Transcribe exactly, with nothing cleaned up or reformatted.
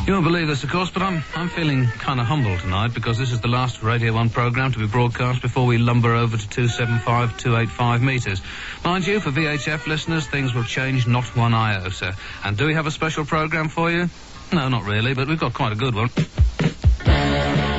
You won't believe this, of course, but I'm I'm feeling kind of humble tonight because this is the last Radio one programme to be broadcast before we lumber over to two seven five, two eight five metres. Mind you, for V H F listeners, things will change not one iota. And do we have a special programme for you? No, not really, but we've got quite a good one.